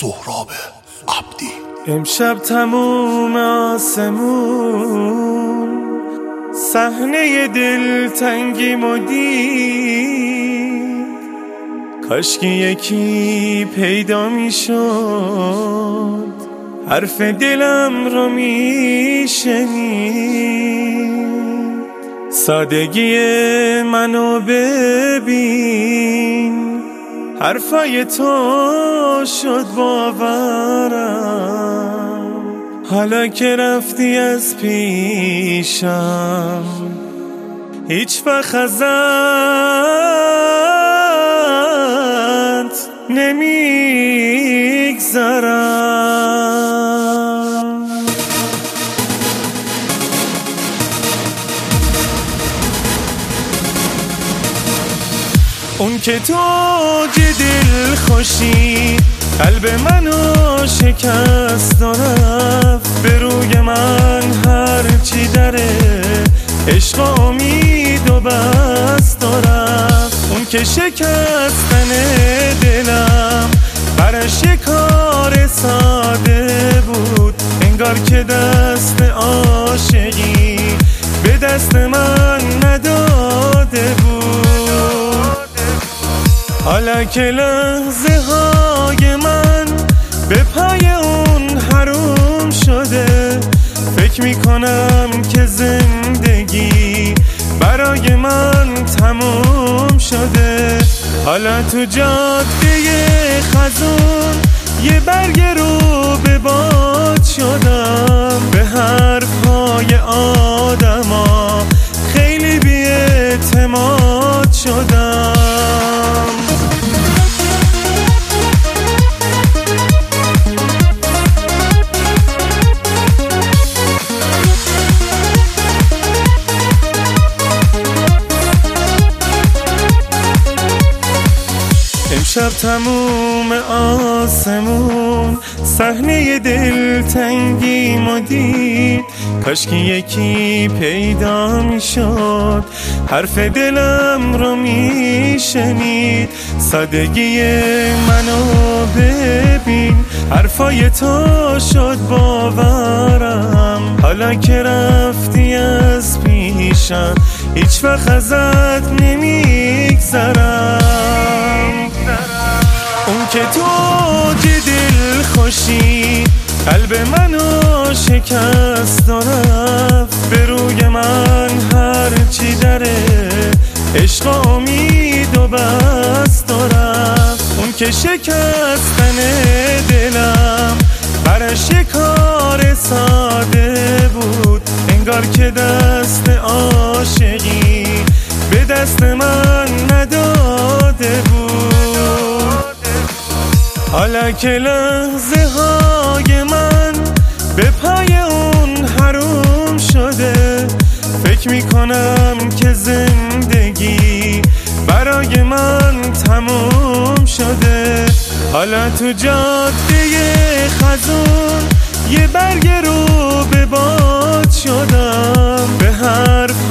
سهراب عبدی. امشب تموم آسمون صحنه دلتنگی مدید، کاش که یکی پیدا می شد حرف دلم رو می شنید. سادگی منو ببین، حرفای تو شد باورم، حالا که رفتی از پیشم هیچ وقت ازت نمیگذرم. اون که تو دل خوشی قلب منو شکست و رفت، به روی من هرچی دره عشق و امید و بست و رفت. اون که شکستن دلم برش یه کار ساده بود، انگار که دست عاشقی به دست من نداده بود. حالا که لحظه های من به پای اون حروم شده، فکر میکنم که زندگی برای من تموم شده. حالا تو جاده خزون یه برگ رو به باد شدم، به حرفهای آدما خیلی بی‌اعتماد شدم. امشب تموم آسمون صحنه دلتنگی مدید، کاش که یکی پیدا میشد حرف دلم رو میشنید. سادگی منو ببین، حرفای تو شد باورم، حالا که رفتی از پیشم هیچ وقت ازت نمیگذرم. اون که تو دل خوشی قلب منو شکست و رفت، به روی من هرچی دره عشق و امید و بست و رفت. اون که شکستن دلم برش یه کار ساده بود، انگار که دست عاشقی به دست من نداده بود. حالا که لحظه های من به پای اون حروم شده، فکر میکنم که زندگی برای من تموم شده. حالا تو جاده خزون یه برگ رو به باد شدم، به حرف